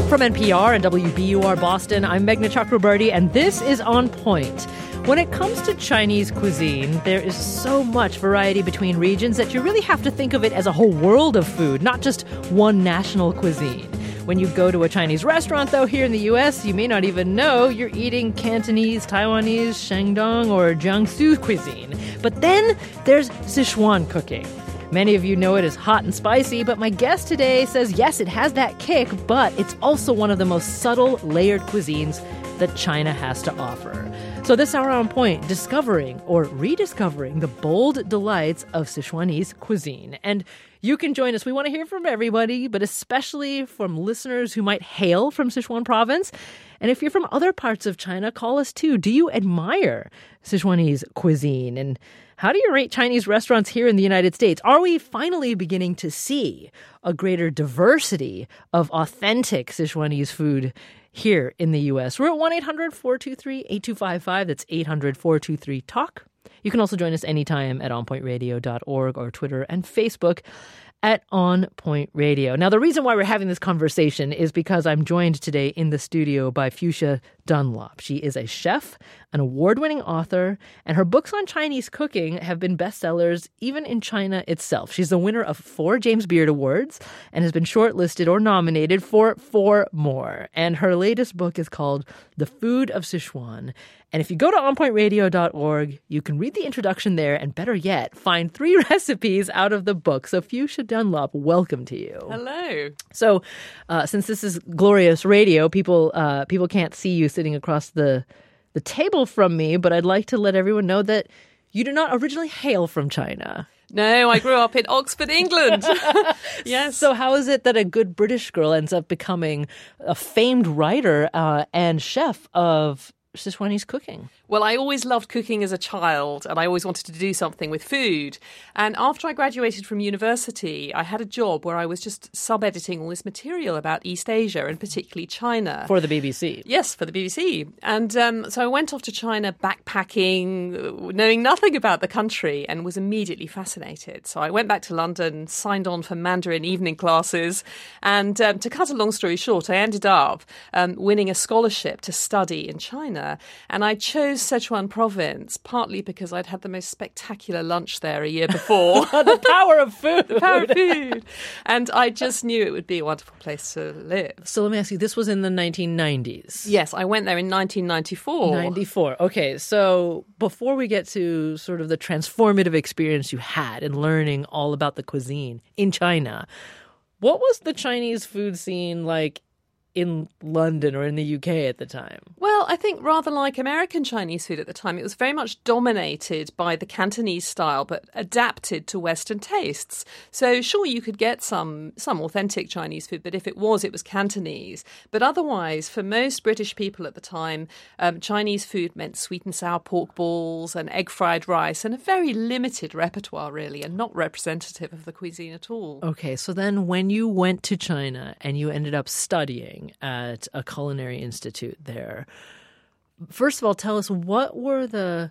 From NPR and WBUR Boston, I'm Meghna Chakrabarty, and this is On Point. When it comes to Chinese cuisine, there is so much variety between regions that you really have to think of it as a whole world of food, not just one national cuisine. When you go to a Chinese restaurant, though, here in the U.S., you may not even know you're eating Cantonese, Taiwanese, Shandong, or Jiangsu cuisine. But then there's Sichuan cooking. Many of you know it as hot and spicy, but my guest today says, yes, it has that kick, but it's also one of the most subtle, layered cuisines that China has to offer. So this hour On Point, discovering or rediscovering the bold delights of Sichuanese cuisine. And you can join us. We want to hear from everybody, but especially from listeners who might hail from Sichuan province. And if you're from other parts of China, call us too. Do you admire Sichuanese cuisine? And how do you rate Chinese restaurants here in the United States? Are we finally beginning to see a greater diversity of authentic Sichuanese food here in the U.S.? We're at 1-800-423-8255. That's 800-423-TALK. You can also join us anytime at onpointradio.org or Twitter and Facebook at On Point Radio. Now, the reason why we're having this conversation is because I'm joined today in the studio by Fuchsia Dunlop. She is a chef, an award-winning author, and her books on Chinese cooking have been bestsellers even in China itself. She's the winner of 4 James Beard Awards and has been shortlisted or nominated for 4 more. And her latest book is called The Food of Sichuan. And if you go to onpointradio.org, you can read the introduction there and, better yet, find 3 recipes out of the book. So Fuchsia Dunlop, welcome to you. Hello. So since this is glorious radio, people can't see you sitting across the table from me, but I'd like to let everyone know that you do not originally hail from China. No, I grew up in Oxford, England. Yes. So how is it that a good British girl ends up becoming a famed writer and chef of Sichuanese cooking? Well, I always loved cooking as a child, and I always wanted to do something with food. And after I graduated from university, I had a job where I was just sub-editing all this material about East Asia, and particularly China. For the BBC? Yes, for the BBC. And so I went off to China backpacking, knowing nothing about the country, and was immediately fascinated. So I went back to London, signed on for Mandarin evening classes, and to cut a long story short, I ended up winning a scholarship to study in China. And I chose Sichuan province, partly because I'd had the most spectacular lunch there a year before. The power of food. The power of food. And I just knew it would be a wonderful place to live. So let me ask you, this was in the 1990s? Yes, I went there in 1994. 94. Okay, so before we get to sort of the transformative experience you had in learning all about the cuisine in China, what was the Chinese food scene like in London or in the UK at the time? Well, I think rather like American Chinese food at the time, it was very much dominated by the Cantonese style, but adapted to Western tastes. So sure, you could get some authentic Chinese food, but if it was Cantonese. But otherwise, for most British people at the time, Chinese food meant sweet and sour pork balls and egg fried rice and a very limited repertoire, really, and not representative of the cuisine at all. Okay, so then when you went to China and you ended up studying at a culinary institute there, first of all, tell us what were the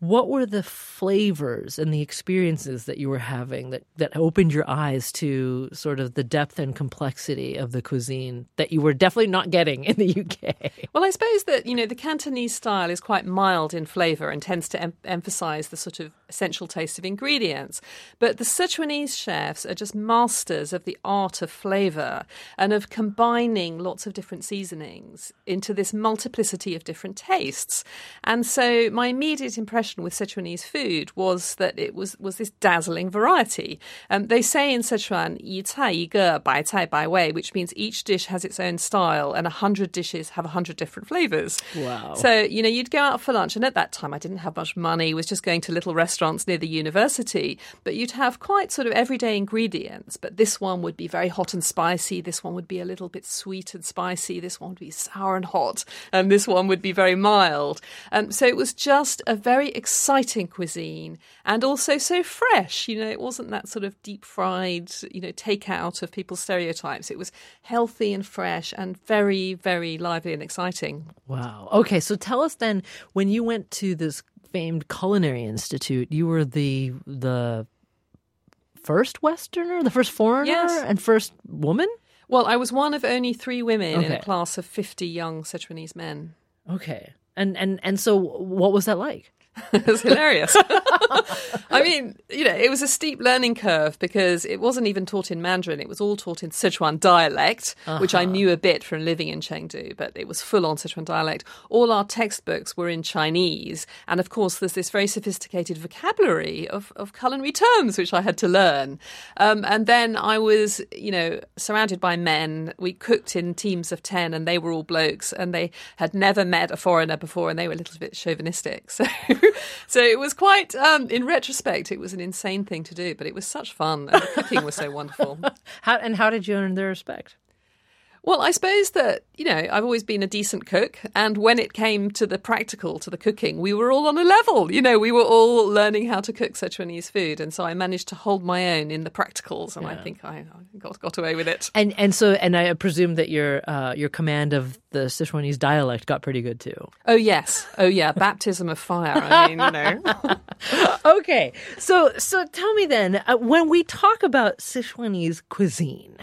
flavors and the experiences that you were having that opened your eyes to sort of the depth and complexity of the cuisine that you were definitely not getting in the UK? Well, I suppose that, the Cantonese style is quite mild in flavour and tends to emphasise the sort of essential taste of ingredients. But the Sichuanese chefs are just masters of the art of flavour and of combining lots of different seasonings into this multiplicity of different tastes. And so my immediate impression with Sichuanese food was that it was this dazzling variety. They say in Sichuan, 一菜一个白菜百味, which means each dish has its own style and 100 dishes have 100 different flavours. Wow. So, you'd go out for lunch, and at that time I didn't have much money, was just going to little restaurants near the university, but you'd have quite sort of everyday ingredients. But this one would be very hot and spicy, this one would be a little bit sweet and spicy, this one would be sour and hot, and this one would be very mild. So it was just a very exciting cuisine, and also so fresh. It wasn't that sort of deep fried, takeout of people's stereotypes. It was healthy and fresh and very, very lively and exciting. Wow. Okay, so tell us then, when you went to this famed culinary institute, you were the first Westerner, the first foreigner, Yes. and first woman? Well, I was one of only 3 women in Okay. a class of 50 young Sichuanese men. Okay. And so what was that like? It was hilarious. I mean, it was a steep learning curve because it wasn't even taught in Mandarin. It was all taught in Sichuan dialect, which I knew a bit from living in Chengdu, but it was full-on Sichuan dialect. All our textbooks were in Chinese. And, of course, there's this very sophisticated vocabulary of culinary terms, which I had to learn. And then I was, surrounded by men. We cooked in teams of 10, and they were all blokes, and they had never met a foreigner before, and they were a little bit chauvinistic. So it was quite, in retrospect, it was an insane thing to do, but it was such fun, and the cooking was so wonderful. How did you earn their respect? Well, I suppose that, I've always been a decent cook, and when it came to the practical, to the cooking, we were all on a level. We were all learning how to cook Sichuanese food, and so I managed to hold my own in the practicals, and I think I got away with it. And I presume that your command of the Sichuanese dialect got pretty good too. Oh, yes. Oh, yeah. Baptism of fire. I mean, Okay. So tell me then, when we talk about Sichuanese cuisine,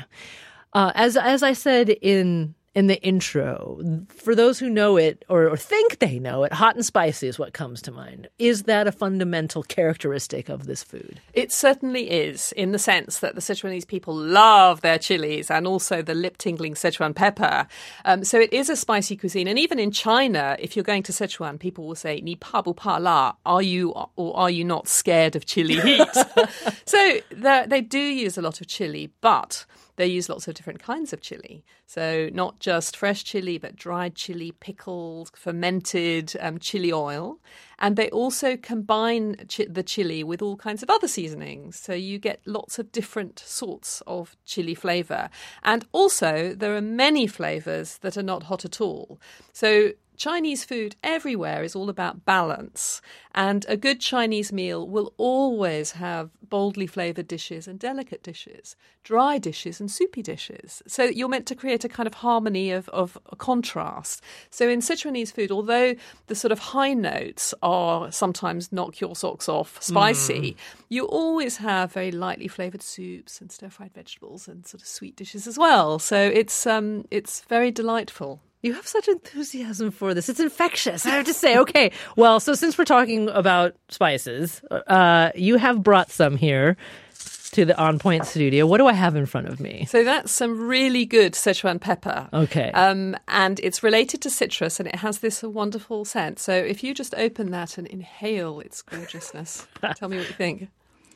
as I said in the intro, for those who know it or think they know it, hot and spicy is what comes to mind. Is that a fundamental characteristic of this food? It certainly is, in the sense that the Sichuanese people love their chilies and also the lip-tingling Sichuan pepper. So it is a spicy cuisine. And even in China, if you're going to Sichuan, people will say, "Ni pa bu pa la," are you or are you not scared of chili heat? So they do use a lot of chili, but they use lots of different kinds of chili. So not just fresh chili, but dried chili, pickled, fermented chili oil. And they also combine the chili with all kinds of other seasonings. So you get lots of different sorts of chili flavour. And also there are many flavours that are not hot at all. So Chinese food everywhere is all about balance, and a good Chinese meal will always have boldly flavoured dishes and delicate dishes, dry dishes and soupy dishes. So you're meant to create a kind of harmony of a contrast. So in Sichuanese food, although the sort of high notes are sometimes knock your socks off spicy, you always have very lightly flavoured soups and stir-fried vegetables and sort of sweet dishes as well. So it's very delightful. You have such enthusiasm for this. It's infectious, I have to say. Okay, well, so since we're talking about spices, you have brought some here to the On Point studio. What do I have in front of me? So that's some really good Sichuan pepper. Okay. And it's related to citrus, and it has this wonderful scent. So if you just open that and inhale its gorgeousness, tell me what you think.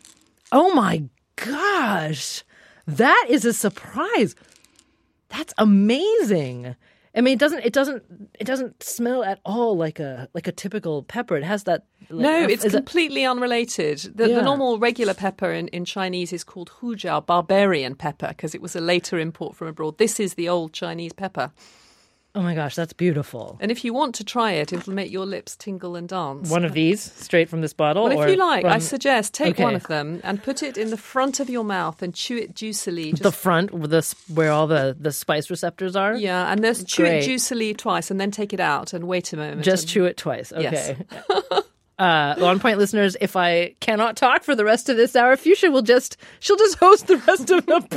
Oh my gosh, that is a surprise. That's amazing. I mean, it doesn't smell at all like a typical pepper. It has that. No, it's completely unrelated. The normal regular pepper in Chinese is called hujiao, barbarian pepper, because it was a later import from abroad. This is the old Chinese pepper. Oh my gosh, that's beautiful. And if you want to try it, it'll make your lips tingle and dance. One of these, straight from this bottle? Well, if you like, I suggest take Okay. one of them and put it in the front of your mouth and chew it juicily. The front, where all the spice receptors are? Yeah, and just chew Great. it juicily twice and then take it out and wait a moment. Just and... chew it twice. Okay. Yes. On Point listeners, if I cannot talk for the rest of this hour, Fuchsia she'll just host the rest of the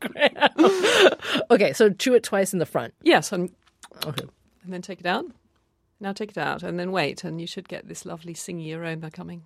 program. Okay, so chew it twice in the front. Yes, and Okay. then take it out. Now take it out and then wait, and you should get this lovely singy aroma coming.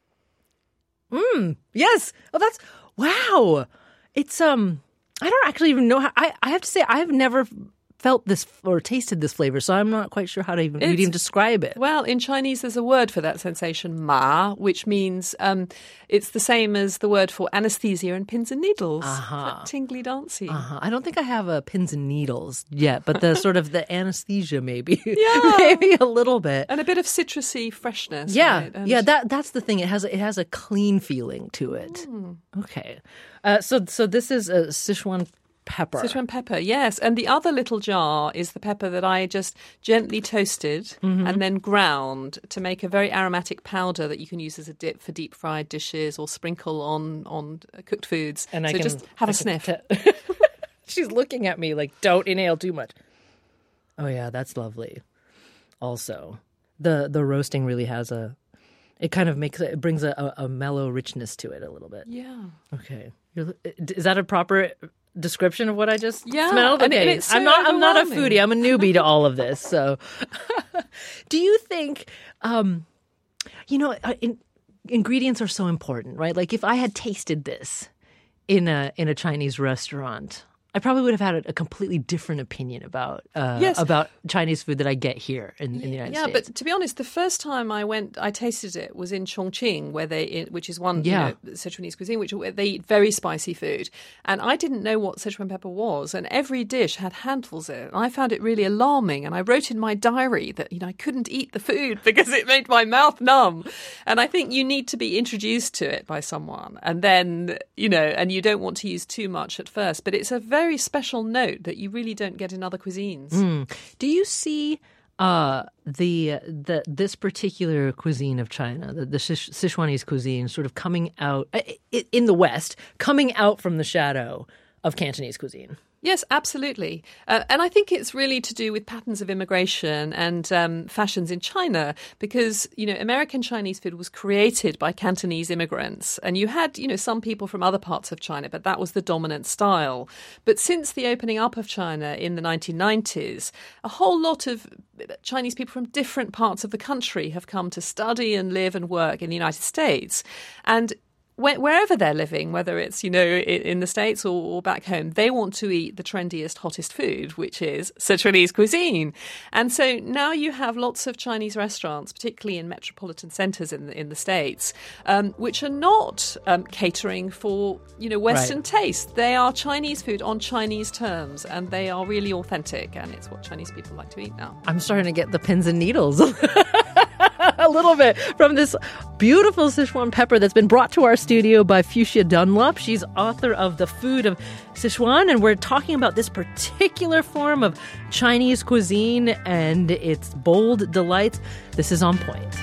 Yes. Oh, wow. It's I don't actually even know how. I have to say I've never felt this or tasted this flavor, so I'm not quite sure how to even describe it. Well, in Chinese, there's a word for that sensation, ma, which means it's the same as the word for anesthesia and pins and needles. That tingly dancey. I don't think I have pins and needles yet, but the sort of the anesthesia maybe, Yeah. maybe a little bit. And a bit of citrusy freshness. Yeah, right? And yeah. That's the thing. It has a clean feeling to it. Okay, so this is a Sichuan pepper. Sichuan pepper, yes. And the other little jar is the pepper that I just gently toasted and then ground to make a very aromatic powder that you can use as a dip for deep fried dishes or sprinkle on cooked foods. And so just have a sniff. She's looking at me like, don't inhale too much. Oh yeah, that's lovely. Also, the roasting really has it kind of brings a mellow richness to it a little bit. Yeah. Okay. Is that a proper description of what I just Yeah, smelled? and Okay, it's so I'm not a overwhelming. foodie. I'm a newbie to all of this. So, do you think, ingredients are so important, right? Like if I had tasted this in a Chinese restaurant, I probably would have had a completely different opinion about Chinese food that I get here in the United States. Yeah, but to be honest, the first time I tasted it was in Chongqing, which is one Sichuanese cuisine, where they eat very spicy food. And I didn't know what Sichuan pepper was, and every dish had handfuls of it. And I found it really alarming, and I wrote in my diary that I couldn't eat the food because it made my mouth numb. And I think you need to be introduced to it by someone, and then and you don't want to use too much at first. But it's a very special note that you really don't get in other cuisines. Do you see this particular cuisine of China, the Sichuanese cuisine, sort of coming out in the West, coming out from the shadow of Cantonese cuisine? Yes, absolutely. And I think it's really to do with patterns of immigration and fashions in China because, American Chinese food was created by Cantonese immigrants. And you had, some people from other parts of China, but that was the dominant style. But since the opening up of China in the 1990s, a whole lot of Chinese people from different parts of the country have come to study and live and work in the United States. And wherever they're living, whether it's, in the States or back home, they want to eat the trendiest, hottest food, which is Sichuanese cuisine. And so now you have lots of Chinese restaurants, particularly in metropolitan centres in the States, which are not catering for, Western taste. They are Chinese food on Chinese terms, and they are really authentic, and it's what Chinese people like to eat now. I'm starting to get the pins and needles a little bit from this beautiful Sichuan pepper that's been brought to our studio by Fuchsia Dunlop. She's author of The Food of Sichuan, and we're talking about this particular form of Chinese cuisine and its bold delights. This is On Point.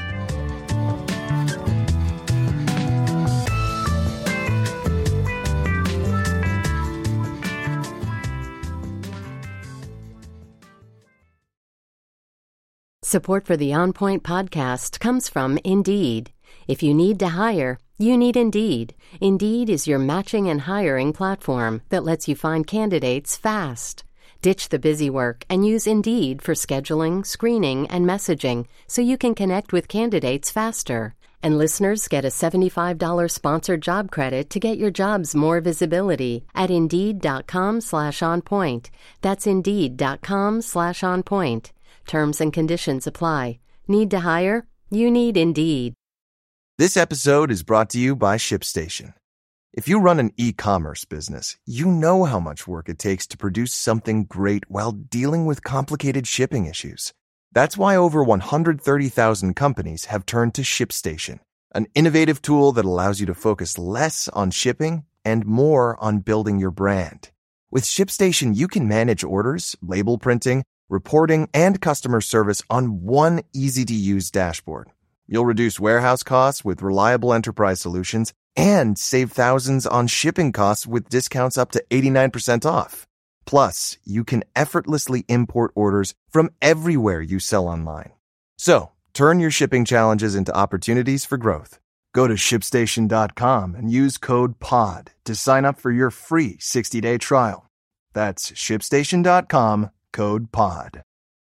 Support for the On Point podcast comes from Indeed. If you need to hire, you need Indeed. Indeed is your matching and hiring platform that lets you find candidates fast. Ditch the busy work and use Indeed for scheduling, screening, and messaging so you can connect with candidates faster. And listeners get a $75 sponsored job credit to get your jobs more visibility at Indeed.com/onpoint. That's Indeed.com/onpoint. Terms and conditions apply. Need to hire? You need Indeed. This episode is brought to you by ShipStation. If you run an e-commerce business, you know how much work it takes to produce something great while dealing with complicated shipping issues. That's why over 130,000 companies have turned to ShipStation, an innovative tool that allows you to focus less on shipping and more on building your brand. With ShipStation, you can manage orders, label printing, reporting, and customer service on one easy-to-use dashboard. You'll reduce warehouse costs with reliable enterprise solutions and save thousands on shipping costs with discounts up to 89% off. Plus, you can effortlessly import orders from everywhere you sell online. So, turn your shipping challenges into opportunities for growth. Go to ShipStation.com and use code POD to sign up for your free 60-day trial. That's ShipStation.com. Code POD.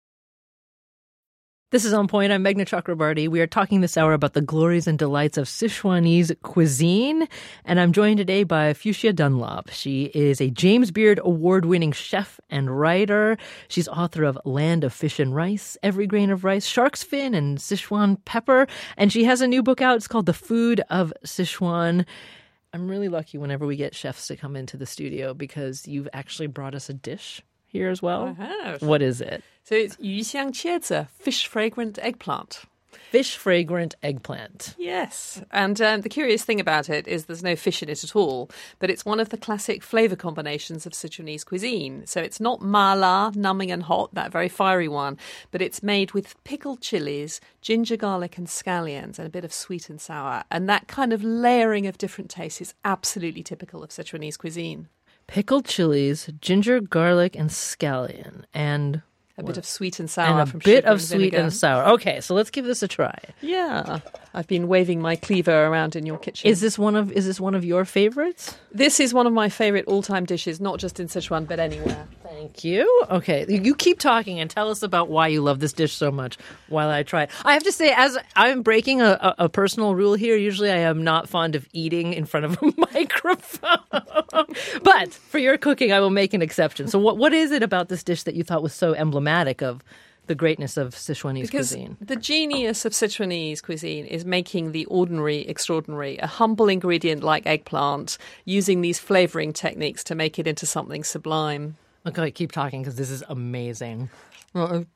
This is On Point. I'm Meghna Chakrabarty. We are talking this hour about the glories and delights of Sichuanese cuisine. And I'm joined today by Fuchsia Dunlop. She is a James Beard award-winning chef and writer. She's author of Land of Fish and Rice, Every Grain of Rice, Shark's Fin, and Sichuan Pepper. And she has a new book out. It's called The Food of Sichuan. I'm really lucky whenever we get chefs to come into the studio because you've actually brought us a dish here as well. I have. What is it? So it's yuxiang qiezi, fish fragrant eggplant. Fish fragrant eggplant. Yes. And the curious thing about it is there's no fish in it at all, but it's one of the classic flavour combinations of Sichuanese cuisine. So it's not mala, numbing and hot, that very fiery one, but it's made with pickled chilies, ginger, garlic and scallions, and a bit of sweet and sour. And that kind of layering of different tastes is absolutely typical of Sichuanese cuisine. Pickled chilies, ginger, garlic, and scallion. And A bit of sweet and sour And from a bit sugar of and sweet vinegar. and sour. Okay, so let's give this a try. Yeah, I've been waving my cleaver around in your kitchen. Is this one of your favorites? This is one of my favourite all-time dishes, not just in Sichuan, but anywhere. Thank you. Okay, you keep talking and tell us about why you love this dish so much while I try it. I have to say, as I'm breaking a personal rule here, usually I am not fond of eating in front of a microphone. But for your cooking, I will make an exception. So what is it about this dish that you thought was so emblematic of the greatness of Sichuanese cuisine? The genius of Sichuanese cuisine is making the ordinary extraordinary, a humble ingredient like eggplant, using these flavouring techniques to make it into something sublime. Okay, keep talking because this is amazing. I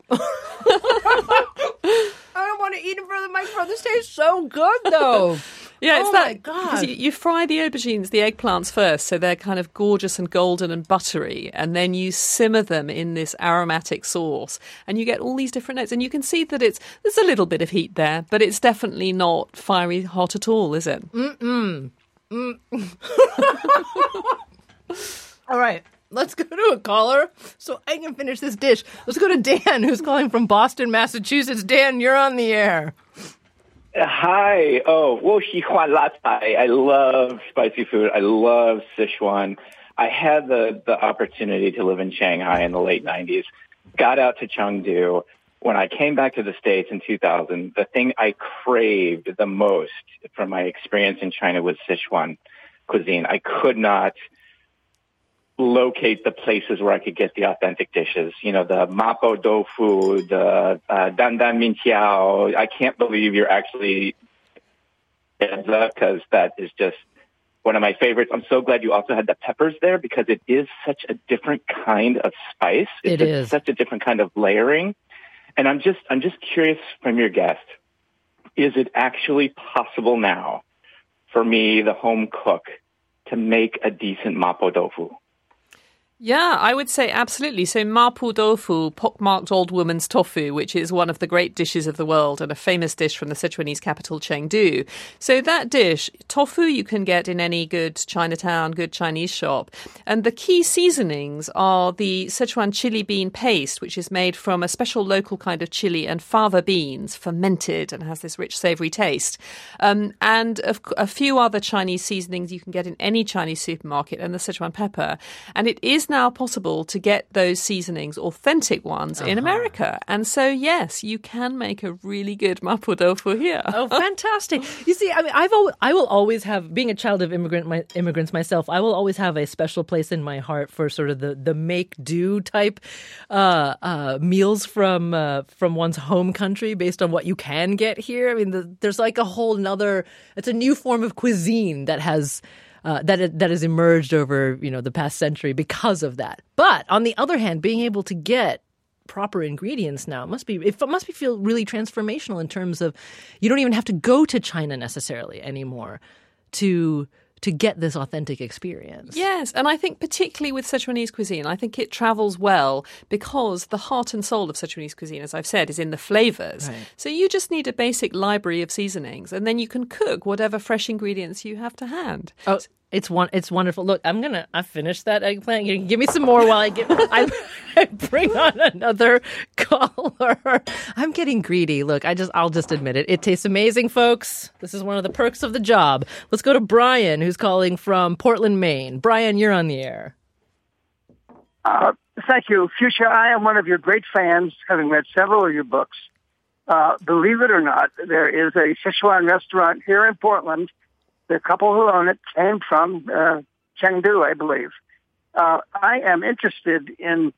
don't want to eat in front of the microphone. This tastes so good, though. Yeah, it's oh that. My God. Because you fry the aubergines, the eggplants first, so they're kind of gorgeous and golden and buttery, and then you simmer them in this aromatic sauce, and you get all these different notes. And you can see that there's a little bit of heat there, but it's definitely not fiery hot at all, is it? All right. Let's go to a caller so I can finish this dish. Let's go to Dan, who's calling from Boston, Massachusetts. Dan, you're on the air. Hi. Oh, 我喜欢辣菜. I love spicy food. I love Sichuan. I had the opportunity to live in Shanghai in the late 90s. Got out to Chengdu. When I came back to the States in 2000, the thing I craved the most from my experience in China was Sichuan cuisine. I could not locate the places where I could get the authentic dishes. You know, the mapo tofu, the dandan minqiao. I can't believe you're actually because that is just one of my favorites. I'm so glad you also had the peppers there because it is such a different kind of spice. It is such a different kind of layering. And I'm just curious from your guest, is it actually possible now for me, the home cook, to make a decent mapo tofu? Yeah, I would say absolutely. So mapo tofu, pockmarked old woman's tofu, which is one of the great dishes of the world and a famous dish from the Sichuanese capital, Chengdu. So that dish, tofu, you can get in any good Chinatown, good Chinese shop. And the key seasonings are the Sichuan chili bean paste, which is made from a special local kind of chili and fava beans, fermented and has this rich savoury taste. And a few other Chinese seasonings you can get in any Chinese supermarket, and the Sichuan pepper. And it is now possible to get those seasonings, authentic ones, in America. And so, yes, you can make a really good mapo tofu here. Oh, fantastic. You see, I mean, I will always have, being a child of immigrants myself, I will always have a special place in my heart for sort of the make-do type meals from one's home country based on what you can get here. I mean, there's like a whole nother, it's a new form of cuisine that has that has emerged over, the past century because of that. But on the other hand, being able to get proper ingredients now must feel really transformational in terms of you don't even have to go to China necessarily anymore to get this authentic experience. Yes, and I think particularly with Sichuanese cuisine, I think it travels well because the heart and soul of Sichuanese cuisine, as I've said, is in the flavours. Right. So you just need a basic library of seasonings, and then you can cook whatever fresh ingredients you have to hand. Oh, it's wonderful. Look, I finished that eggplant. You can give me some more while I bring on another caller. I'm getting greedy. Look, I'll just admit it. It tastes amazing, folks. This is one of the perks of the job. Let's go to Brian, who's calling from Portland, Maine. Brian, you're on the air. Thank you. Fuchsia, I am one of your great fans, having read several of your books. Believe it or not, there is a Sichuan restaurant here in Portland. The couple who own it came from Chengdu, I believe. I am interested in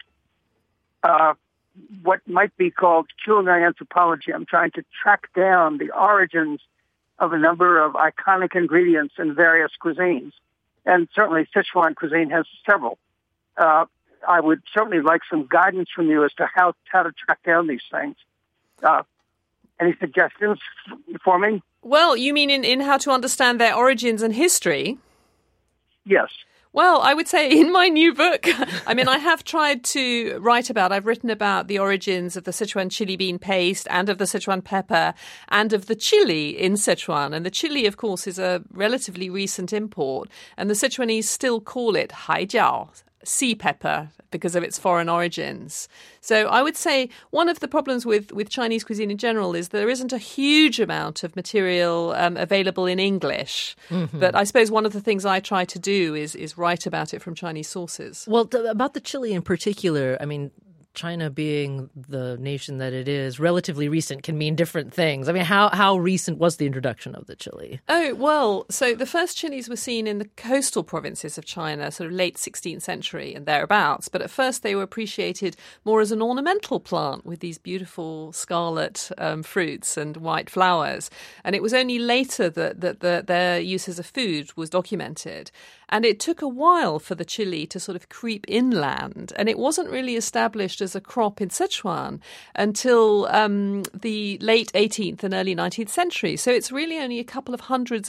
what might be called culinary anthropology. I'm trying to track down the origins of a number of iconic ingredients in various cuisines. And certainly Sichuan cuisine has several. I would certainly like some guidance from you as to how to track down these things. Any suggestions for me? Well, you mean in how to understand their origins and history? Yes. Well, I would say in my new book, I mean, I have tried to I've written about the origins of the Sichuan chili bean paste and of the Sichuan pepper and of the chili in Sichuan. And the chili, of course, is a relatively recent import. And the Sichuanese still call it haijiao. sea pepper because of its foreign origins. So I would say one of the problems with Chinese cuisine in general is there isn't a huge amount of material available in English. Mm-hmm. But I suppose one of the things I try to do is write about it from Chinese sources. Well, about the chili in particular, I mean, China being the nation that it is, relatively recent can mean different things. I mean, how recent was the introduction of the chili? Oh, well, so the first chilies were seen in the coastal provinces of China, sort of late 16th century and thereabouts. But at first they were appreciated more as an ornamental plant with these beautiful scarlet fruits and white flowers. And it was only later that their use as a food was documented. And it took a while for the chili to sort of creep inland. And it wasn't really established as a crop in Sichuan until the late 18th and early 19th century. So it's really only a couple of hundred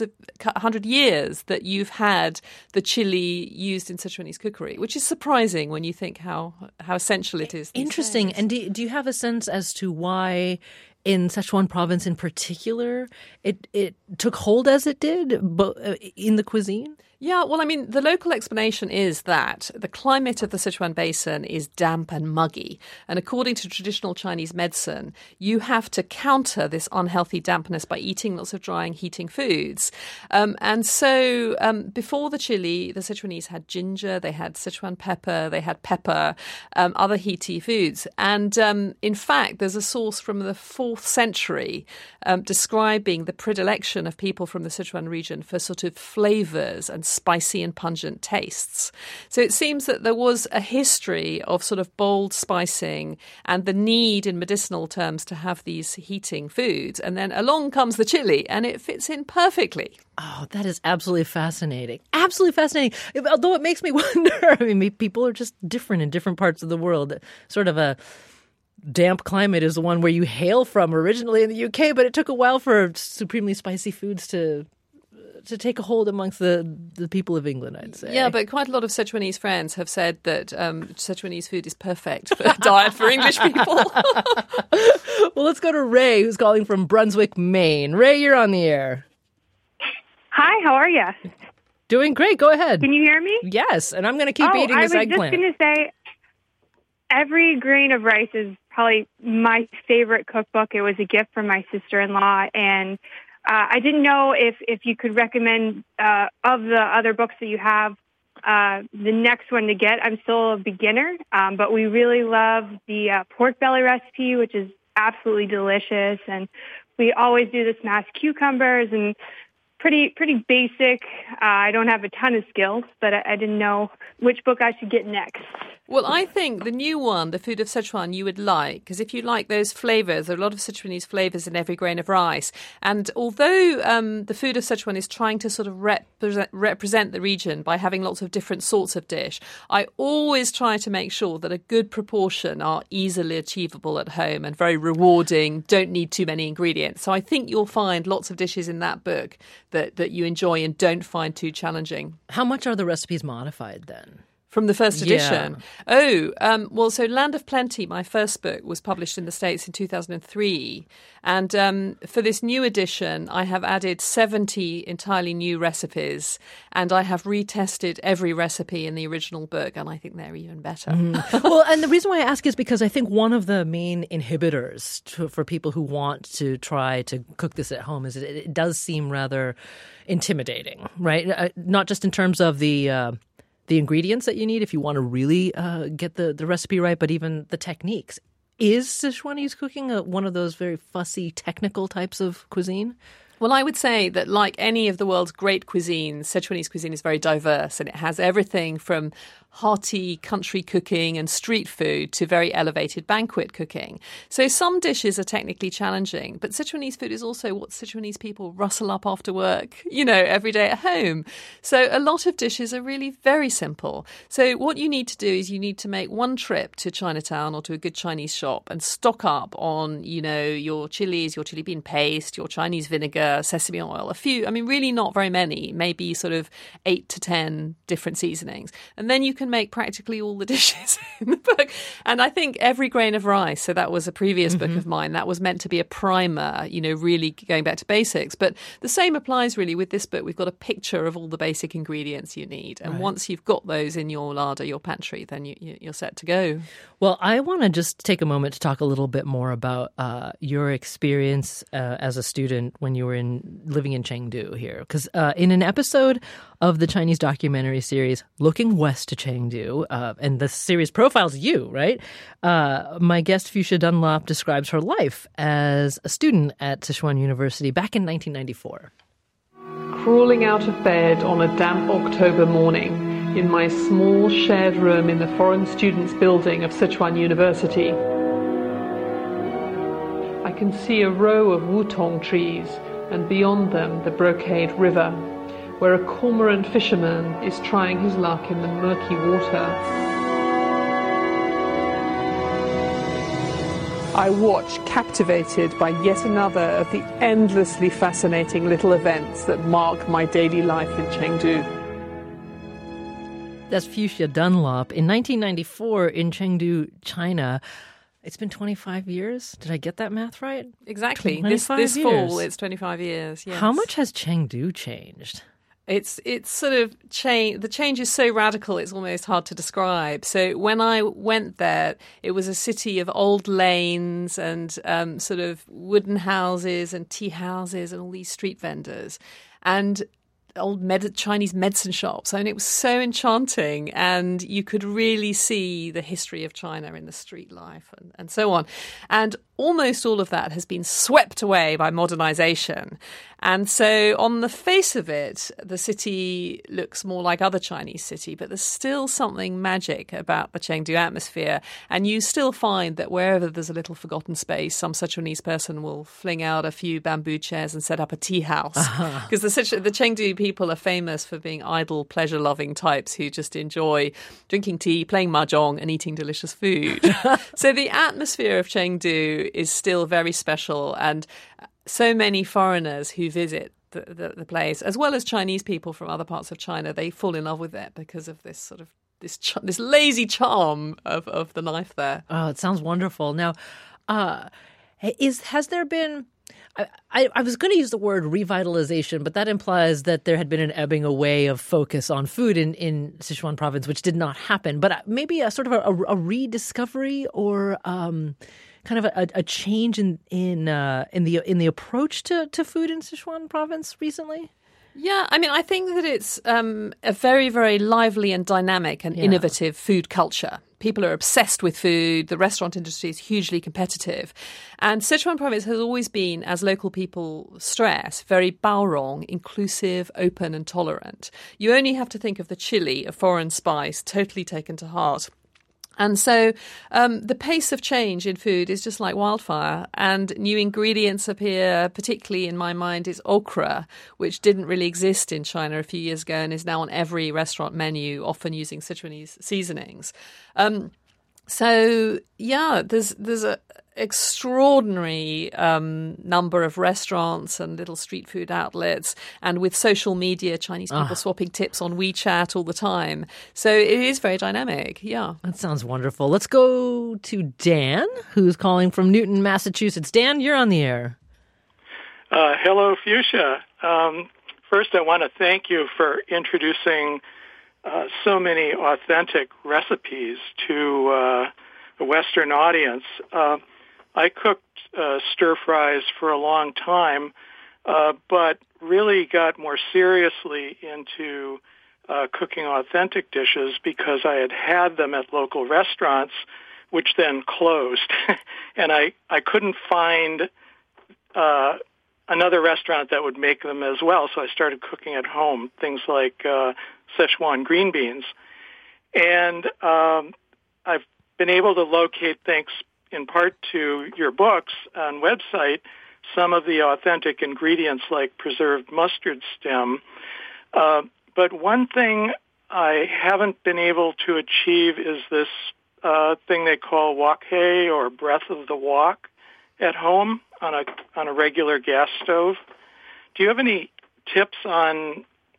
years that you've had the chili used in Sichuanese cookery, which is surprising when you think how essential it is. Interesting. Days. And do you have a sense as to why in Sichuan province in particular it took hold as it did in the cuisine? Yeah, well, I mean, the local explanation is that the climate of the Sichuan Basin is damp and muggy. And according to traditional Chinese medicine, you have to counter this unhealthy dampness by eating lots of drying, heating foods. And so before the chili, the Sichuanese had ginger, they had Sichuan pepper, they had pepper, other heaty foods. And in fact, there's a source from the 4th century describing the predilection of people from the Sichuan region for sort of flavors and spicy and pungent tastes. So it seems that there was a history of sort of bold spicing and the need in medicinal terms to have these heating foods. And then along comes the chili and it fits in perfectly. Oh, that is absolutely fascinating. Absolutely fascinating. Although it makes me wonder, I mean, people are just different in different parts of the world. Sort of a damp climate is the one where you hail from originally in the UK, but it took a while for supremely spicy foods to take a hold amongst the people of England, I'd say. Yeah, but quite a lot of Sichuanese friends have said that Sichuanese food is perfect for a diet for English people. Well, let's go to Ray, who's calling from Brunswick, Maine. Ray, you're on the air. Hi, how are you? Doing great. Go ahead. Can you hear me? Yes, and I'm going to keep eating this eggplant. I was just going to say, Every Grain of Rice is probably my favorite cookbook. It was a gift from my sister-in-law, and I didn't know if you could recommend of the other books that you have, the next one to get. I'm still a beginner, but we really love the pork belly recipe, which is absolutely delicious. And we always do the smashed cucumbers and pretty basic. I don't have a ton of skills, but I didn't know which book I should get next. Well, I think the new one, The Food of Sichuan, you would like, because if you like those flavors, there are a lot of Sichuanese flavors in Every Grain of Rice. And although The Food of Sichuan is trying to sort of represent the region by having lots of different sorts of dish, I always try to make sure that a good proportion are easily achievable at home and very rewarding, don't need too many ingredients. So I think you'll find lots of dishes in that book that you enjoy and don't find too challenging. How much are the recipes modified then? From the first edition? Yeah. Well, so Land of Plenty, my first book, was published in the States in 2003. And for this new edition, I have added 70 entirely new recipes. And I have retested every recipe in the original book. And I think they're even better. Well, and the reason why I ask is because I think one of the main inhibitors for people who want to try to cook this at home is it does seem rather intimidating, right? Not just in terms of the ingredients that you need if you want to really get the recipe right, but even the techniques. Is Sichuanese cooking one of those very fussy technical types of cuisine? Well, I would say that like any of the world's great cuisines, Sichuanese cuisine is very diverse and it has everything from hearty country cooking and street food to very elevated banquet cooking. So some dishes are technically challenging, but Sichuanese food is also what Sichuanese people rustle up after work, every day at home. So a lot of dishes are really very simple. So what you need to do is you need to make one trip to Chinatown or to a good Chinese shop and stock up on, your chilies, your chili bean paste, your Chinese vinegar, sesame oil, a few, really not very many, maybe sort of 8 to 10 different seasonings. And then you can can make practically all the dishes in the book. And I think every grain of rice, so that was a previous book of mine, that was meant to be a primer, really going back to basics. But the same applies really with this book. We've got a picture of all the basic ingredients you need. And once you've got those in your larder, your pantry, then you're set to go. Well, I want to just take a moment to talk a little bit more about your experience as a student when you were living in Chengdu here. Because in an episode of the Chinese documentary series Looking West to Chengdu, and the series profiles you, right? My guest Fuchsia Dunlop describes her life as a student at Sichuan University back in 1994. Crawling out of bed on a damp October morning in my small shared room in the Foreign Students Building of Sichuan University, I can see a row of wutong trees and beyond them the Brocade River, where a cormorant fisherman is trying his luck in the murky water. I watch, captivated by yet another of the endlessly fascinating little events that mark my daily life in Chengdu. That's Fuchsia Dunlop. In 1994 in Chengdu, China. It's been 25 years. Did I get that math right? Exactly. This fall, it's 25 years. Yes. How much has Chengdu changed? It's sort of the change is so radical it's almost hard to describe. So when I went there, it was a city of old lanes and sort of wooden houses and tea houses and all these street vendors and old Chinese medicine shops. I mean, it was so enchanting, and you could really see the history of China in the street life and so on. And almost all of that has been swept away by modernization. And so on the face of it, the city looks more like other Chinese city, but there's still something magic about the Chengdu atmosphere. And you still find that wherever there's a little forgotten space, some Sichuanese person will fling out a few bamboo chairs and set up a tea house. Because the Chengdu people are famous for being idle, pleasure-loving types who just enjoy drinking tea, playing mahjong, and eating delicious food. So the atmosphere of Chengdu is still very special, and so many foreigners who visit the place, as well as Chinese people from other parts of China, they fall in love with it because of this sort of this lazy charm of the life there. Oh, it sounds wonderful. Now, has there been? I was going to use the word revitalization, but that implies that there had been an ebbing away of focus on food in Sichuan province, which did not happen. But maybe a sort of a rediscovery or kind of a change in the approach to food in Sichuan province recently. Yeah, I mean, I think that it's a very, very lively and dynamic and innovative food culture. People are obsessed with food. The restaurant industry is hugely competitive. And Sichuan province has always been, as local people stress, very baorong, inclusive, open and tolerant. You only have to think of the chili, a foreign spice, totally taken to heart. And so the pace of change in food is just like wildfire, and new ingredients appear. Particularly in my mind is okra, which didn't really exist in China a few years ago and is now on every restaurant menu, often using Sichuanese seasonings. So yeah, there's a extraordinary number of restaurants and little street food outlets, and with social media, Chinese people swapping tips on WeChat all the time. So it is very dynamic. Yeah, that sounds wonderful. Let's go to Dan, who's calling from Newton, Massachusetts. Dan, you're on the air. Hello, Fuchsia. First, I want to thank you for introducing so many authentic recipes to the Western audience. I cooked stir fries for a long time, but really got more seriously into cooking authentic dishes because I had them at local restaurants, which then closed. And I couldn't find another restaurant that would make them as well, so I started cooking at home, things like Szechuan green beans. And I've been able to locate, thanks in part to your books on website, some of the authentic ingredients like preserved mustard stem. But one thing I haven't been able to achieve is this thing they call wok hei, or breath of the wok, at home on a regular gas stove. Do you have any tips on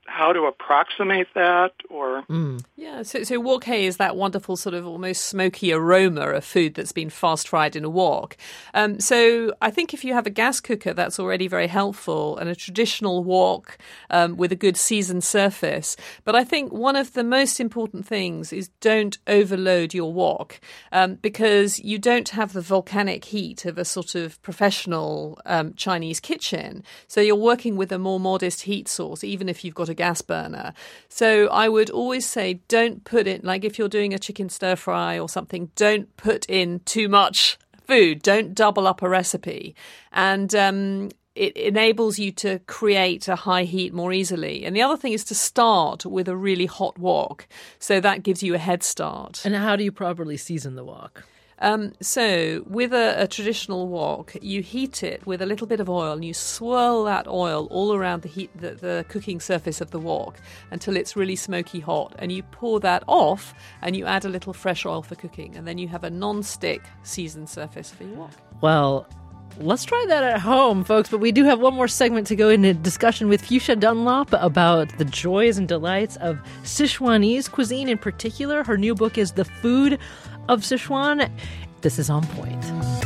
how to approximate that, or Yeah, so wok hei is that wonderful sort of almost smoky aroma of food that's been fast fried in a wok. So I think if you have a gas cooker, that's already very helpful, and a traditional wok with a good seasoned surface. But I think one of the most important things is don't overload your wok, because you don't have the volcanic heat of a sort of professional Chinese kitchen. So you're working with a more modest heat source, even if you've got a gas burner. So I would always say don't put in, like if you're doing a chicken stir fry or something, don't put in too much food. Don't double up a recipe. And it enables you to create a high heat more easily. And the other thing is to start with a really hot wok. So that gives you a head start. And how do you properly season the wok? So with a traditional wok, you heat it with a little bit of oil and you swirl that oil all around the cooking surface of the wok until it's really smoky hot. And you pour that off and you add a little fresh oil for cooking. And then you have a non-stick seasoned surface for your wok. Well, let's try that at home, folks. But we do have one more segment to go into discussion with Fuchsia Dunlop about the joys and delights of Sichuanese cuisine in particular. Her new book is The Food of Sichuan. This is On Point.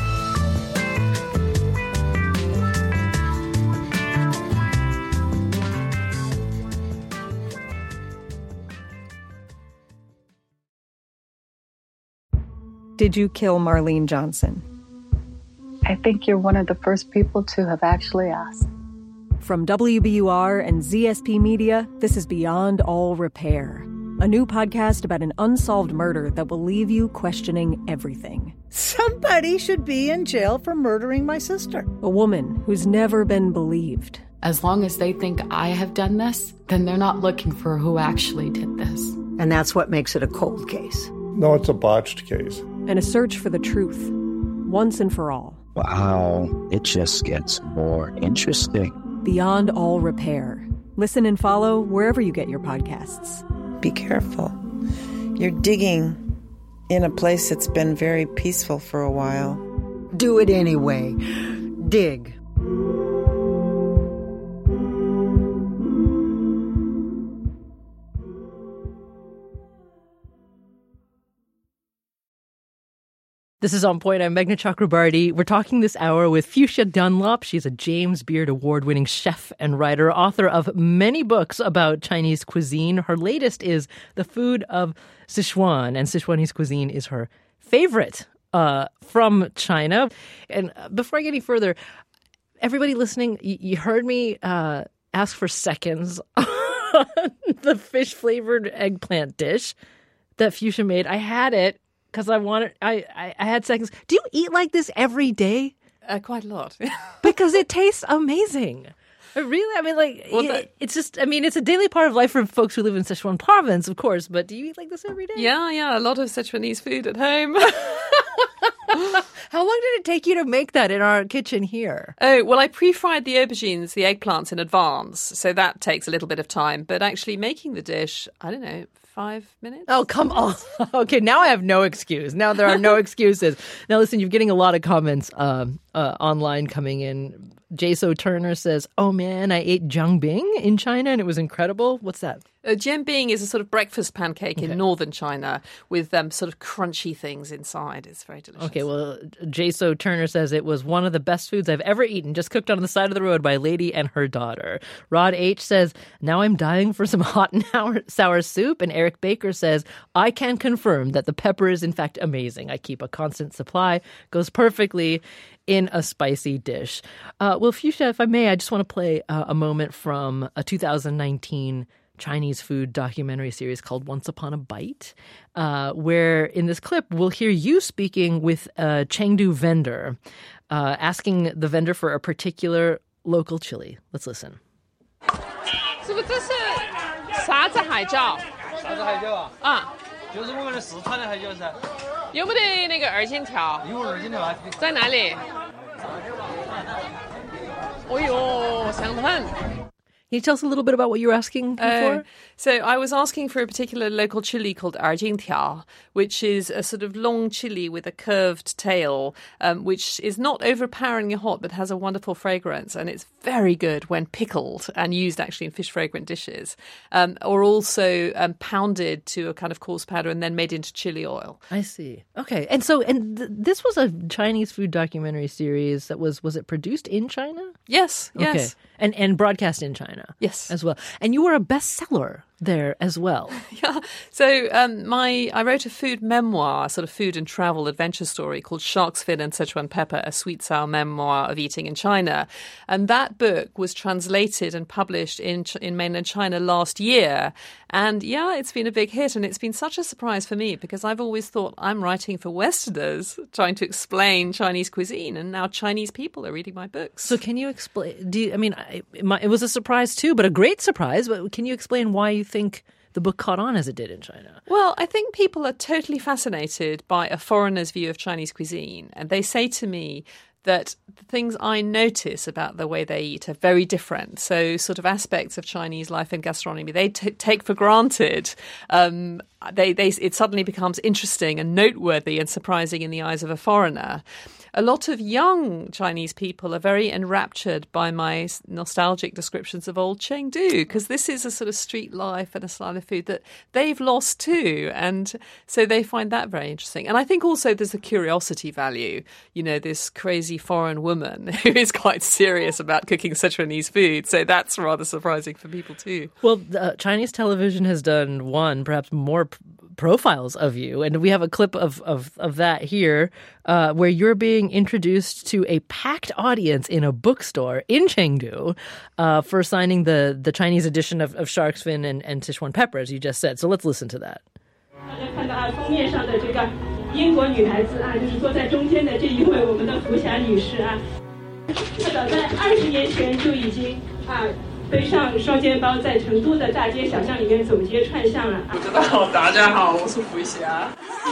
Did you kill Marlene Johnson? I think you're one of the first people to have actually asked. From WBUR and ZSP Media, this is Beyond All Repair, a new podcast about an unsolved murder that will leave you questioning everything. Somebody should be in jail for murdering my sister. A woman who's never been believed. As long as they think I have done this, then they're not looking for who actually did this. And that's what makes it a cold case. No, it's a botched case. And a search for the truth, once and for all. Wow, it just gets more interesting. Beyond All Repair. Listen and follow wherever you get your podcasts. Be careful. You're digging in a place that's been very peaceful for a while. Do it anyway. Dig. This is On Point. I'm Meghna Chakrabarty. We're talking this hour with Fuchsia Dunlop. She's a James Beard Award-winning chef and writer, author of many books about Chinese cuisine. Her latest is The Food of Sichuan, and Sichuanese cuisine is her favorite from China. And before I get any further, everybody listening, you heard me ask for seconds on the fish-flavored eggplant dish that Fuchsia made. I had it. Because I had seconds. Do you eat like this every day? Quite a lot. Because it tastes amazing. Really? I mean, it's just, I mean, it's a daily part of life for folks who live in Sichuan province, of course. But do you eat like this every day? Yeah. A lot of Sichuanese food at home. How long did it take you to make that in our kitchen here? Oh, well, I pre-fried the aubergines, the eggplants in advance. So that takes a little bit of time. But actually making the dish, I don't know, 5 minutes? Oh, come on. Okay, now I have no excuse. Now there are no excuses. Now, listen, you're getting a lot of comments online coming in. Jaso Turner says, oh, man, I ate jiangbing in China and it was incredible. What's that? Jianbing is a sort of breakfast pancake in northern China with sort of crunchy things inside. It's very delicious. Okay, well, Jaso Turner says it was one of the best foods I've ever eaten, just cooked on the side of the road by a lady and her daughter. Rod H. says, now I'm dying for some hot and sour soup. And Eric Baker says, I can confirm that the pepper is in fact amazing. I keep a constant supply. Goes perfectly in a spicy dish. Well, Fuchsia, if I may, I just want to play a moment from a 2019 Chinese food documentary series called Once Upon a Bite, where in this clip, we'll hear you speaking with a Chengdu vendor, asking the vendor for a particular local chili. Let's listen. 这个这是啥子海椒？ 啥子海椒啊？ 啊， 就是我们的四川的海椒噻。 有没得那个二荆条？ 有二荆条啊。 在哪里？哦哟，香得很。 Can you tell us a little bit about what you were asking for? So I was asking for a particular local chili called Arjingtiao, which is a sort of long chili with a curved tail, which is not overpoweringly hot but has a wonderful fragrance. And it's very good when pickled and used actually in fish fragrant dishes, or also pounded to a kind of coarse powder and then made into chili oil. I see. Okay. And so, this was a Chinese food documentary series that was it produced in China? Yes. Okay. And broadcast in China. Yes. As well. And you were a bestseller there as well. Yeah. So I wrote a food memoir, sort of food and travel adventure story called Shark's Fin and Sichuan Pepper, a sweet sour memoir of eating in China. And that book was translated and published in mainland China last year. And yeah, it's been a big hit. And it's been such a surprise for me because I've always thought I'm writing for Westerners trying to explain Chinese cuisine. And now Chinese people are reading my books. So can you explain, it was a surprise too, but a great surprise. But can you explain why you think the book caught on as it did in China? Well, I think people are totally fascinated by a foreigner's view of Chinese cuisine. And they say to me that the things I notice about the way they eat are very different. So sort of aspects of Chinese life and gastronomy, they take for granted. It suddenly becomes interesting and noteworthy and surprising in the eyes of a foreigner. A lot of young Chinese people are very enraptured by my nostalgic descriptions of old Chengdu, because this is a sort of street life and a style of food that they've lost too. And so they find that very interesting. And I think also there's a curiosity value. You know, this crazy foreign woman who is quite serious about cooking Sichuanese food. So that's rather surprising for people too. Well, Chinese television has done perhaps more profiles of you. And we have a clip of that here where you're being introduced to a packed audience in a bookstore in Chengdu for signing the Chinese edition of Shark's Fin and Sichuan Pepper, as you just said. So let's listen to that. 看到封面上的这个英国女孩子啊，就是坐在中间的这一位我们的福霞女士啊，她早在20年前就已经背上双肩包，在成都的大街小巷里面走街串巷了。不知道，大家好，我是福霞。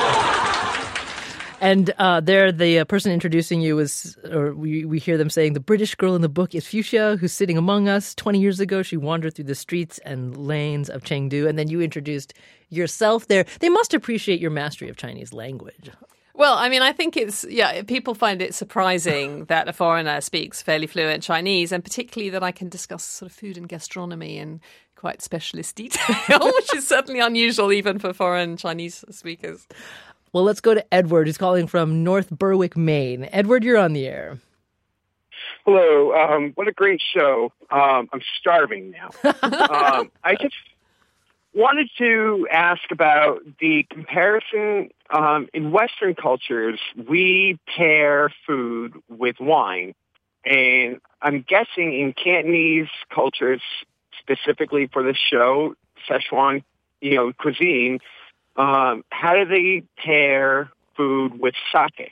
And there, the person introducing you we hear them saying, the British girl in the book is Fuchsia, who's sitting among us. 20 years ago, she wandered through the streets and lanes of Chengdu. And then you introduced yourself there. They must appreciate your mastery of Chinese language. Well, I mean, I think people find it surprising that a foreigner speaks fairly fluent Chinese, and particularly that I can discuss sort of food and gastronomy in quite specialist detail, which is certainly unusual even for foreign Chinese speakers. Well, let's go to Edward, who's calling from North Berwick, Maine. Edward, you're on the air. Hello. What a great show. I'm starving now. I just wanted to ask about the comparison. In Western cultures, we pair food with wine. And I'm guessing in Cantonese cultures, specifically for this show, Szechuan, cuisine, how do they pair food with sake?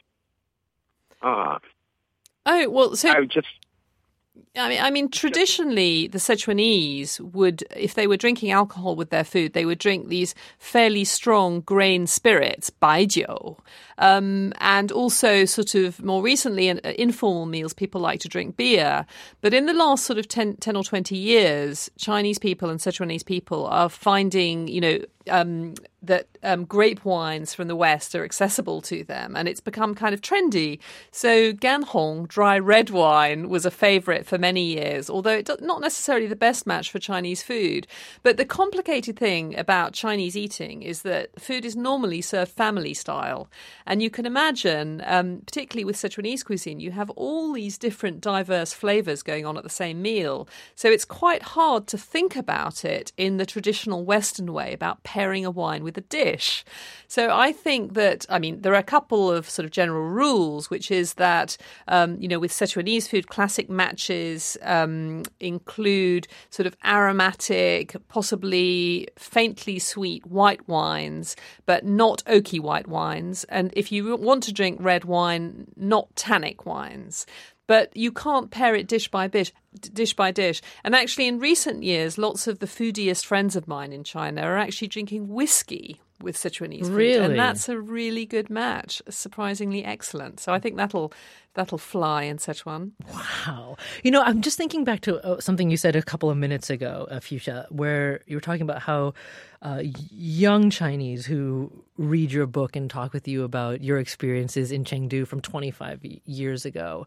I mean, traditionally, the Sichuanese would, if they were drinking alcohol with their food, they would drink these fairly strong grain spirits, baijiu. And also sort of more recently in informal meals, people like to drink beer. But in the last sort of 10 or 20 years, Chinese people and Sichuanese people are finding, that grape wines from the West are accessible to them, and it's become kind of trendy. So Ganhong, dry red wine, was a favorite for many years, although it's not necessarily the best match for Chinese food. But the complicated thing about Chinese eating is that food is normally served family style. And you can imagine, particularly with Sichuanese cuisine, you have all these different diverse flavors going on at the same meal. So it's quite hard to think about it in the traditional Western way about pairing a wine with a dish. So I think that, there are a couple of sort of general rules, which is that, with Sichuanese food, classic matches include sort of aromatic, possibly faintly sweet white wines, but not oaky white wines. And if you want to drink red wine, not tannic wines. But you can't pair it dish by dish. And actually, in recent years, lots of the foodiest friends of mine in China are actually drinking whiskey with Sichuanese food. Really? And that's a really good match, surprisingly excellent. So I think that'll fly in Sichuan. Wow. I'm just thinking back to something you said a couple of minutes ago, Fuchsia, where you were talking about how young Chinese who read your book and talk with you about your experiences in Chengdu from 25 years ago,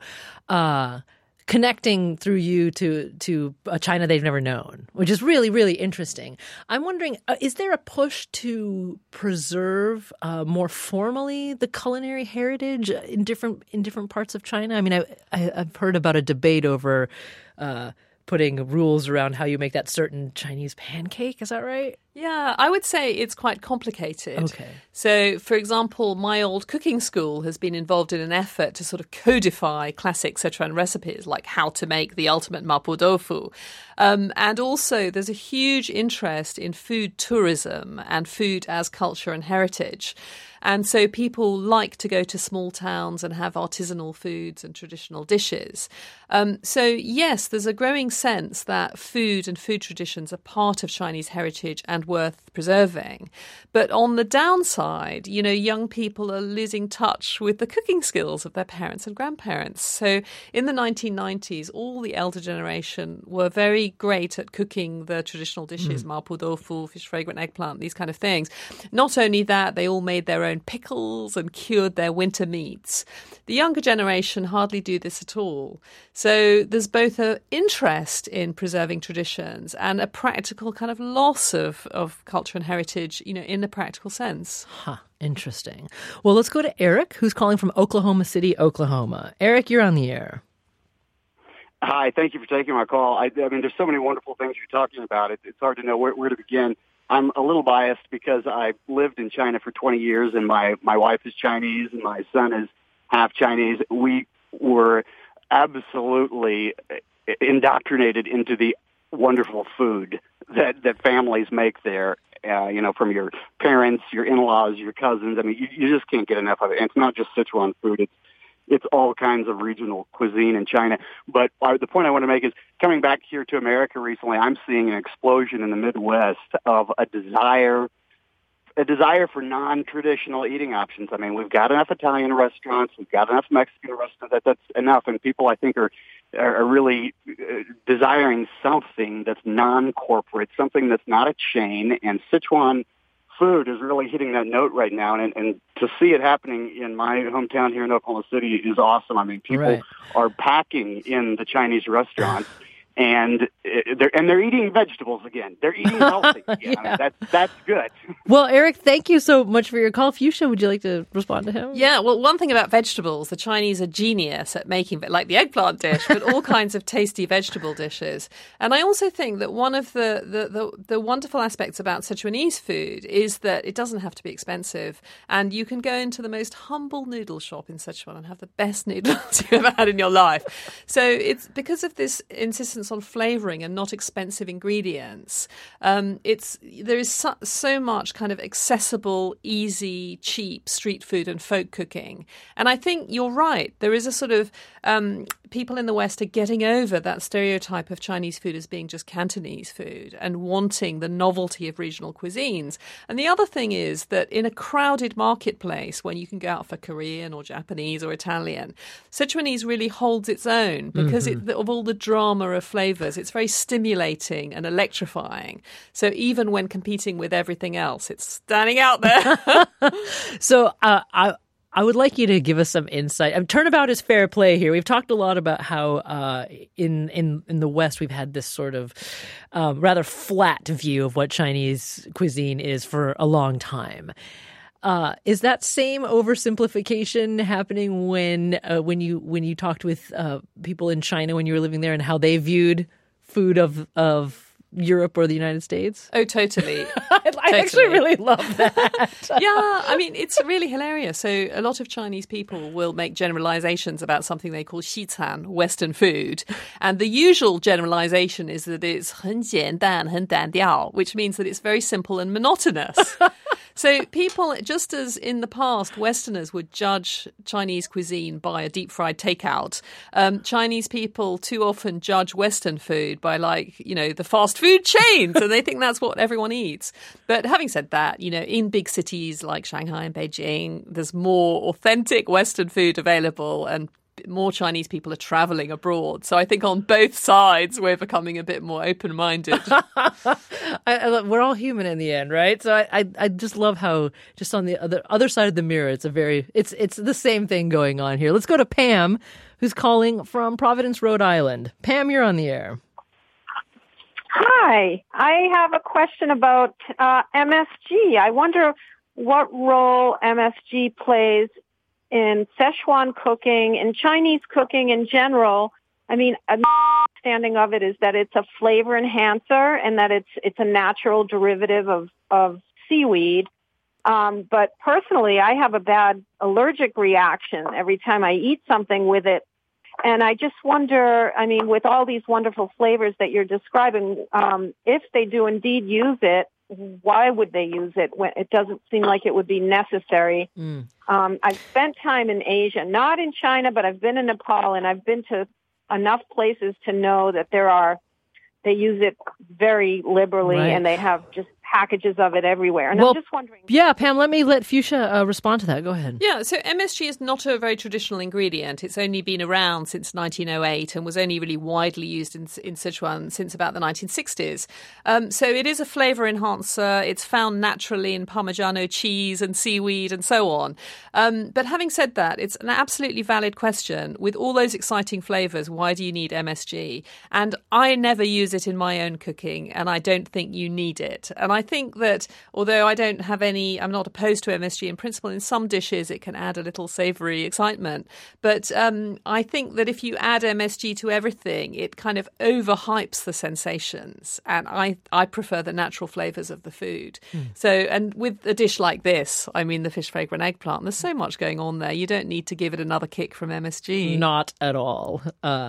connecting through you to a China they've never known, which is really, really interesting. I'm wondering, is there a push to preserve more formally the culinary heritage in different parts of China? I mean, I've heard about a debate over putting rules around how you make that certain Chinese pancake. Is that right? Yeah, I would say it's quite complicated. Okay. So, for example, my old cooking school has been involved in an effort to sort of codify classic Sichuan recipes, like how to make the ultimate mapo tofu. And also, there's a huge interest in food tourism and food as culture and heritage. And so people like to go to small towns and have artisanal foods and traditional dishes. So, yes, there's a growing sense that food and food traditions are part of Chinese heritage and worth preserving. But on the downside, young people are losing touch with the cooking skills of their parents and grandparents. So in the 1990s, all the elder generation were very great at cooking the traditional dishes, mapo tofu, fish fragrant eggplant, these kind of things. Not only that, they all made their own pickles and cured their winter meats. The younger generation hardly do this at all. So there's both an interest in preserving traditions and a practical kind of loss of culture and heritage, in a practical sense. Huh. Interesting. Well, let's go to Eric, who's calling from Oklahoma City, Oklahoma. Eric, you're on the air. Hi, thank you for taking my call. I mean, there's so many wonderful things you're talking about. It's hard to know where to begin. I'm a little biased because I lived in China for 20 years, and my wife is Chinese, and my son is half Chinese. We were absolutely indoctrinated into the wonderful food that families make there, from your parents, your in-laws, your cousins. I mean, you just can't get enough of it. And it's not just Sichuan food. It's all kinds of regional cuisine in China. But the point I want to make is, coming back here to America recently, I'm seeing an explosion in the Midwest of a desire for non-traditional eating options. I mean, we've got enough Italian restaurants, we've got enough Mexican restaurants. That's enough, and people, I think, are really desiring something that's non-corporate, something that's not a chain. And Sichuan food is really hitting that note right now, and to see it happening in my hometown here in Oklahoma City is awesome. I mean, people are packing in the Chinese restaurants, and they're eating vegetables again. They're eating healthy again. Yeah. I mean, that's good. Well, Eric, thank you so much for your call. Fuchsia, would you like to respond to him? Yeah, well, one thing about vegetables, the Chinese are genius at making, like the eggplant dish, but all kinds of tasty vegetable dishes. And I also think that one of the wonderful aspects about Sichuanese food is that it doesn't have to be expensive, and you can go into the most humble noodle shop in Sichuan and have the best noodles you've ever had in your life. So it's because of this insistence on flavoring and not expensive ingredients. There is so much kind of accessible, easy, cheap street food and folk cooking. And I think you're right. There is a sort of people in the West are getting over that stereotype of Chinese food as being just Cantonese food and wanting the novelty of regional cuisines. And the other thing is that in a crowded marketplace, when you can go out for Korean or Japanese or Italian, Sichuanese really holds its own because of all the drama of flavors. It's very stimulating and electrifying. So even when competing with everything else, it's standing out there. So I would like you to give us some insight. Turnabout is fair play here. We've talked a lot about how in the West we've had this sort of rather flat view of what Chinese cuisine is for a long time. Is that same oversimplification happening when you talked with people in China when you were living there and how they viewed food of Europe or the United States? Oh, totally. I actually really love that. Yeah, I mean, it's really hilarious. So a lot of Chinese people will make generalizations about something they call xichan, Western food. And the usual generalization is that it's 很简单,很单调, which means that it's very simple and monotonous. So people, just as in the past, Westerners would judge Chinese cuisine by a deep-fried takeout, Chinese people too often judge Western food by, the fast food chains, and they think that's what everyone eats. But having said that, in big cities like Shanghai and Beijing, there's more authentic Western food available, and more Chinese people are traveling abroad. So I think on both sides, we're becoming a bit more open-minded. We're all human in the end, right? So I just love how just on the other side of the mirror, it's the same thing going on here. Let's go to Pam, who's calling from Providence, Rhode Island. Pam, you're on the air. Hi. I have a question about MSG. I wonder what role MSG plays in Szechuan cooking, in Chinese cooking in general. I mean, my understanding of it is that it's a flavor enhancer and that it's a natural derivative of seaweed. But personally, I have a bad allergic reaction every time I eat something with it. And I just wonder, I mean, with all these wonderful flavors that you're describing, if they do indeed use it, why would they use it when it doesn't seem like it would be necessary? I've spent time in Asia, not in China, but I've been in Nepal, and I've been to enough places to know that they use it very liberally, right. And they have just packages of it everywhere. And I'm just wondering. Yeah, Pam, let Fuchsia respond to that. Go ahead. Yeah, so MSG is not a very traditional ingredient. It's only been around since 1908 and was only really widely used in Sichuan since about the 1960s. So it is a flavor enhancer. It's found naturally in Parmigiano cheese and seaweed and so on. But having said that, it's an absolutely valid question. With all those exciting flavors, why do you need MSG? And I never use it in my own cooking, and I don't think you need it. And I think that although I'm not opposed to MSG in principle, in some dishes it can add a little savoury excitement. But I think that if you add MSG to everything, it kind of overhypes the sensations. And I prefer the natural flavours of the food. So, and with a dish like this, I mean, the fish fragrant eggplant, there's so much going on there. You don't need to give it another kick from MSG. Not at all,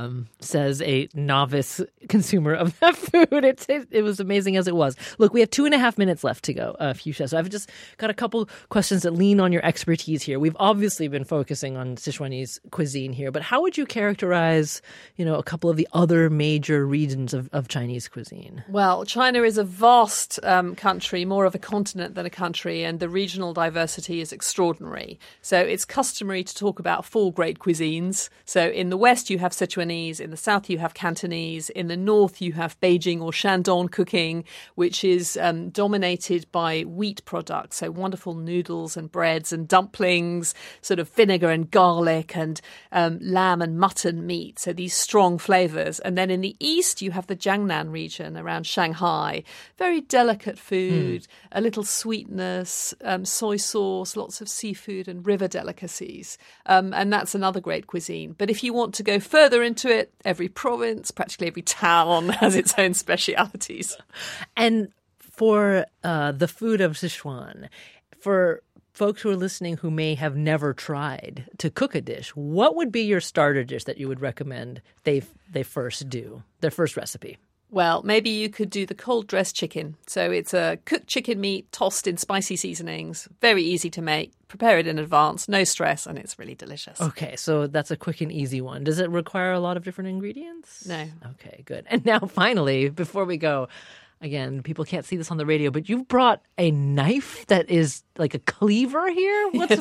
says a novice consumer of that food. It was amazing as it was. Look, we have 2.5 minutes left to go, Fuchsia. So I've just got a couple questions that lean on your expertise here. We've obviously been focusing on Sichuanese cuisine here, but how would you characterize, a couple of the other major regions of Chinese cuisine? Well, China is a vast country, more of a continent than a country, and the regional diversity is extraordinary. So it's customary to talk about 4 great cuisines. So in the west, you have Sichuanese. In the south, you have Cantonese. In the north, you have Beijing or Shandong cooking, which is dominated by wheat products, so wonderful noodles and breads and dumplings, sort of vinegar and garlic and lamb and mutton meat, so these strong flavours. And then in the east, you have the Jiangnan region around Shanghai, very delicate food, a little sweetness, soy sauce, lots of seafood and river delicacies. And that's another great cuisine. But if you want to go further into it, every province, practically every town has its own specialities. And for the food of Sichuan, for folks who are listening who may have never tried to cook a dish, what would be your starter dish that you would recommend they first do, their first recipe? Well, maybe you could do the cold dressed chicken. So it's a cooked chicken meat tossed in spicy seasonings. Very easy to make. Prepare it in advance, no stress, and it's really delicious. Okay, so that's a quick and easy one. Does it require a lot of different ingredients? No. Okay, good. And now finally, before we go, again, people can't see this on the radio, but you've brought a knife that is like a cleaver here? What's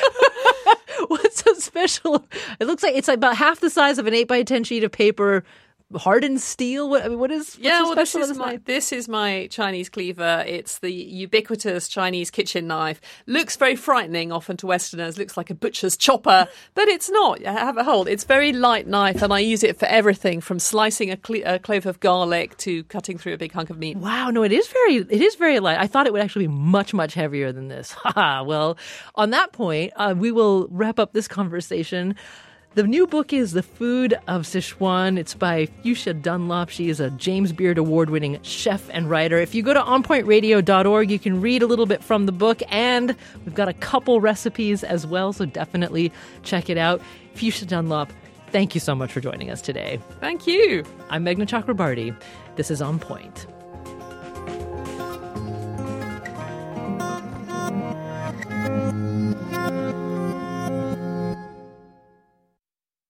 so special? It looks like it's about half the size of an 8x10 sheet of paper, hardened steel. What's so special? This is my Chinese cleaver. It's the ubiquitous Chinese kitchen knife. Looks very frightening often to Westerners. Looks like a butcher's chopper, but it's not. Have a hold. It's a very light knife, and I use it for everything from slicing a clove of garlic to cutting through a big hunk of meat. Wow, no, it is very light. I thought it would actually be much, much heavier than this. Well, on that point, we will wrap up this conversation. The new book is The Food of Sichuan. It's by Fuchsia Dunlop. She is a James Beard Award-winning chef and writer. If you go to onpointradio.org, you can read a little bit from the book, and we've got a couple recipes as well, so definitely check it out. Fuchsia Dunlop, thank you so much for joining us today. Thank you. I'm Meghna Chakrabarty. This is On Point.